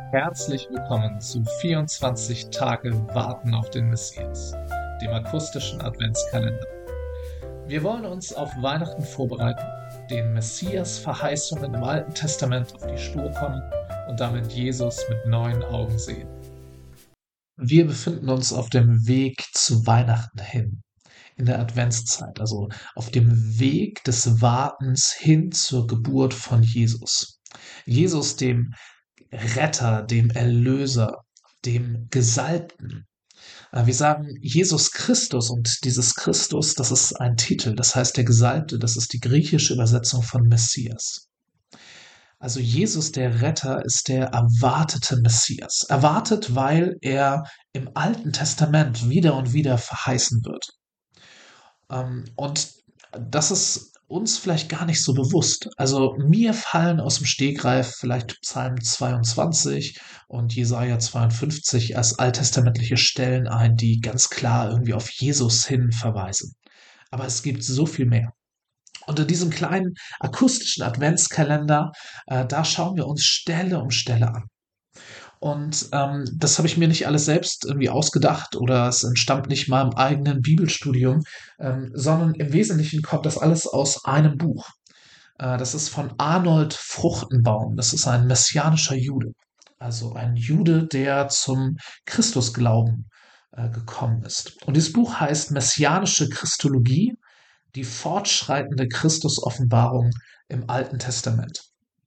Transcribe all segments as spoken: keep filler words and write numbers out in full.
Herzlich willkommen zu vierundzwanzig Tage Warten auf den Messias, dem akustischen Adventskalender. Wir wollen uns auf Weihnachten vorbereiten, den Messias-Verheißungen im Alten Testament auf die Spur kommen und damit Jesus mit neuen Augen sehen. Wir befinden uns auf dem Weg zu Weihnachten hin, in der Adventszeit, also auf dem Weg des Wartens hin zur Geburt von Jesus. Jesus, dem Retter, dem Erlöser, dem Gesalbten. Äh, Wir sagen Jesus Christus, und dieses Christus, das ist ein Titel, das heißt der Gesalbte, das ist die griechische Übersetzung von Messias. Also Jesus, der Retter, ist der erwartete Messias. Erwartet, weil er im Alten Testament wieder und wieder verheißen wird. Ähm, Und das ist uns vielleicht gar nicht so bewusst. Also mir fallen aus dem Stegreif vielleicht Psalm zweiundzwanzig und Jesaja zweiundfünfzig als alttestamentliche Stellen ein, die ganz klar irgendwie auf Jesus hin verweisen. Aber es gibt so viel mehr. Und in diesem kleinen akustischen Adventskalender, äh, da schauen wir uns Stelle um Stelle an. Und ähm, das habe ich mir nicht alles selbst irgendwie ausgedacht oder es entstammt nicht meinem eigenen Bibelstudium, ähm, sondern im Wesentlichen kommt das alles aus einem Buch. Äh, das ist von Arnold Fruchtenbaum. Das ist ein messianischer Jude. Also ein Jude, der zum Christusglauben äh, gekommen ist. Und dieses Buch heißt Messianische Christologie, die fortschreitende Christusoffenbarung im Alten Testament.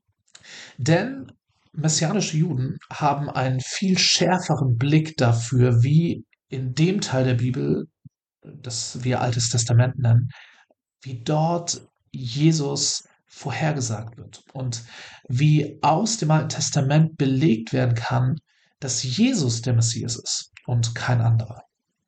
Denn messianische Juden haben einen viel schärferen Blick dafür, wie in dem Teil der Bibel, das wir Altes Testament nennen, wie dort Jesus vorhergesagt wird und wie aus dem Alten Testament belegt werden kann, dass Jesus der Messias ist und kein anderer.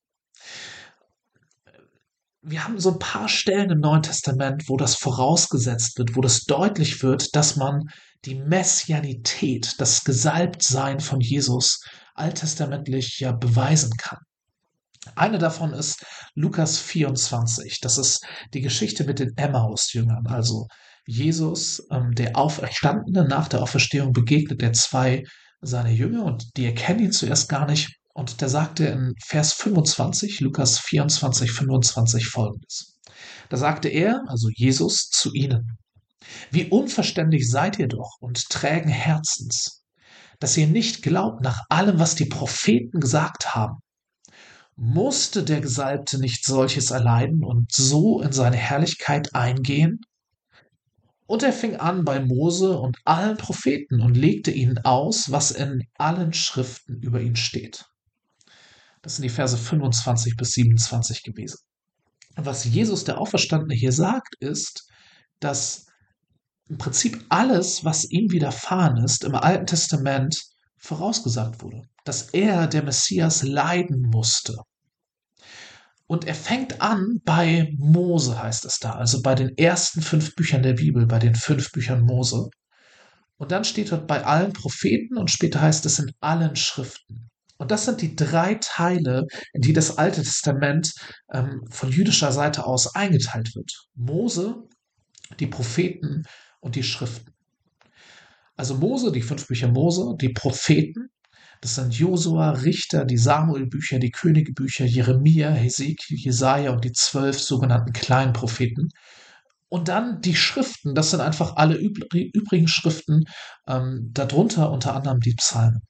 Wir haben so ein paar Stellen im Neuen Testament, wo das vorausgesetzt wird, wo das deutlich wird, dass man die Messianität, das Gesalbtsein von Jesus alttestamentlich ja beweisen kann. Eine davon ist Lukas vierundzwanzig. Das ist die Geschichte mit den Emmaus-Jüngern. Also Jesus, ähm, der Auferstandene, nach der Auferstehung begegnet er zwei seiner Jünger und die erkennen ihn zuerst gar nicht. Und da sagt er in Vers fünfundzwanzig, Lukas vierundzwanzig, fünfundzwanzig folgendes. Da sagte er, also Jesus, zu ihnen: Wie unverständig seid ihr doch und trägen Herzens, dass ihr nicht glaubt nach allem, was die Propheten gesagt haben. Musste der Gesalbte nicht solches erleiden und so in seine Herrlichkeit eingehen? Und er fing an bei Mose und allen Propheten und legte ihnen aus, was in allen Schriften über ihn steht. Das sind die Verse fünfundzwanzig bis siebenundzwanzig gewesen. Was Jesus, der Auferstandene, hier sagt, ist, dass im Prinzip alles, was ihm widerfahren ist, im Alten Testament vorausgesagt wurde. Dass er, der Messias, leiden musste. Und er fängt an bei Mose, heißt es da, also bei den ersten fünf Büchern der Bibel, bei den fünf Büchern Mose. Und dann steht dort bei allen Propheten und später heißt es in allen Schriften. Und das sind die drei Teile, in die das Alte Testament ähm, von jüdischer Seite aus eingeteilt wird. Mose, die Propheten und die Schriften. Also Mose, die fünf Bücher Mose, die Propheten, das sind Josua, Richter, die Samuel-Bücher, die Königebücher, Jeremia, Hesekiel, Jesaja und die zwölf sogenannten kleinen Propheten. Und dann die Schriften, das sind einfach alle übrigen Schriften, ähm, darunter unter anderem die Psalmen.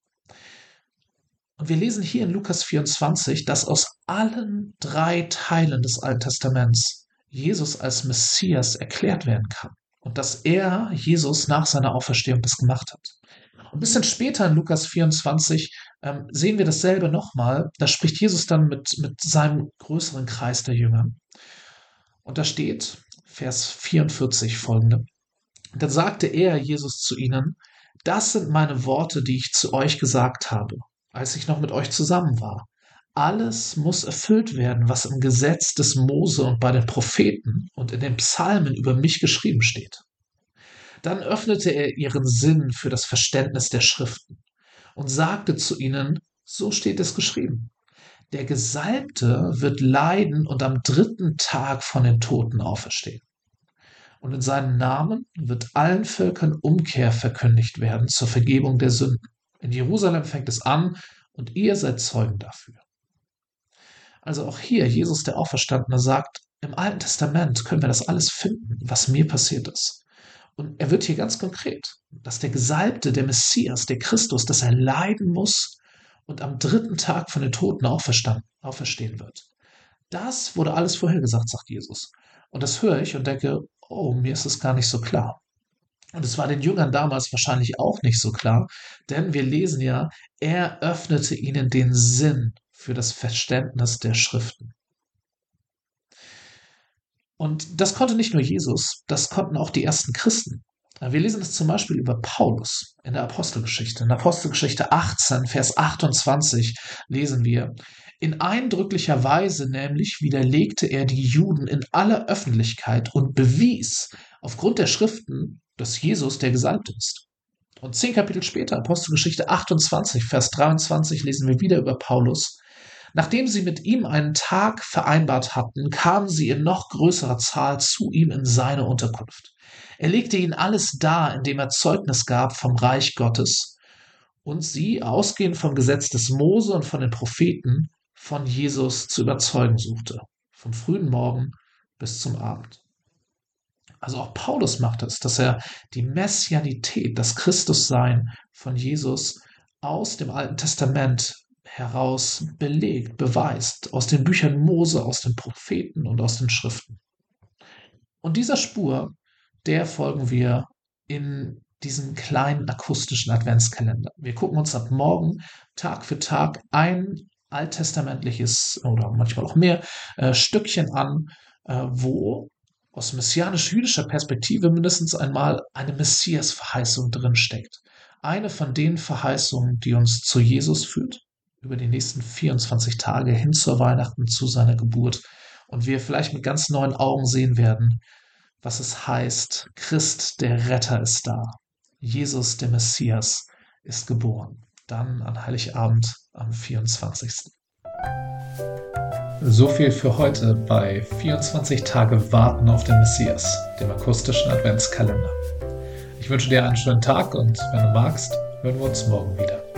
Und wir lesen hier in Lukas vierundzwanzig, dass aus allen drei Teilen des Alten Testaments Jesus als Messias erklärt werden kann. Und dass er, Jesus, nach seiner Auferstehung das gemacht hat. Und ein bisschen später in Lukas vierundzwanzig ähm, sehen wir dasselbe nochmal. Da spricht Jesus dann mit, mit seinem größeren Kreis der Jünger. Und da steht, Vers vierundvierzig folgende. Dann sagte er, Jesus, zu ihnen: Das sind meine Worte, die ich zu euch gesagt habe, als ich noch mit euch zusammen war. Alles muss erfüllt werden, was im Gesetz des Mose und bei den Propheten und in den Psalmen über mich geschrieben steht. Dann öffnete er ihren Sinn für das Verständnis der Schriften und sagte zu ihnen: So steht es geschrieben. Der Gesalbte wird leiden und am dritten Tag von den Toten auferstehen. Und in seinem Namen wird allen Völkern Umkehr verkündigt werden zur Vergebung der Sünden. In Jerusalem fängt es an und ihr seid Zeugen dafür. Also auch hier, Jesus der Auferstandene sagt, im Alten Testament können wir das alles finden, was mir passiert ist. Und er wird hier ganz konkret, dass der Gesalbte, der Messias, der Christus, dass er leiden muss und am dritten Tag von den Toten auferstehen wird. Das wurde alles vorhergesagt, sagt Jesus. Und das höre ich und denke, oh, mir ist es gar nicht so klar. Und es war den Jüngern damals wahrscheinlich auch nicht so klar, denn wir lesen ja, er öffnete ihnen den Sinn für das Verständnis der Schriften. Und das konnte nicht nur Jesus, das konnten auch die ersten Christen. Wir lesen es zum Beispiel über Paulus in der Apostelgeschichte. In Apostelgeschichte achtzehn, Vers achtundzwanzig lesen wir, in eindrücklicher Weise nämlich widerlegte er die Juden in aller Öffentlichkeit und bewies aufgrund der Schriften, dass Jesus der Gesalbte ist. Und zehn Kapitel später, Apostelgeschichte achtundzwanzig, Vers dreiundzwanzig, lesen wir wieder über Paulus. Nachdem sie mit ihm einen Tag vereinbart hatten, kamen sie in noch größerer Zahl zu ihm in seine Unterkunft. Er legte ihnen alles dar, indem er Zeugnis gab vom Reich Gottes und sie, ausgehend vom Gesetz des Mose und von den Propheten, von Jesus zu überzeugen suchte, vom frühen Morgen bis zum Abend. Also auch Paulus macht es, dass er die Messianität, das Christussein von Jesus aus dem Alten Testament heraus belegt, beweist, aus den Büchern Mose, aus den Propheten und aus den Schriften. Und dieser Spur, der folgen wir in diesem kleinen akustischen Adventskalender. Wir gucken uns ab morgen Tag für Tag ein alttestamentliches oder manchmal auch mehr äh, Stückchen an, äh, wo aus messianisch-jüdischer Perspektive mindestens einmal eine Messias-Verheißung drinsteckt. Eine von den Verheißungen, die uns zu Jesus führt, über die nächsten vierundzwanzig Tage hin zur Weihnachten, zu seiner Geburt. Und wir vielleicht mit ganz neuen Augen sehen werden, was es heißt, Christ, der Retter, ist da. Jesus, der Messias, ist geboren. Dann an Heiligabend am vierundzwanzigsten So viel für heute bei vierundzwanzig Tage Warten auf den Messias, dem akustischen Adventskalender. Ich wünsche dir einen schönen Tag und wenn du magst, hören wir uns morgen wieder.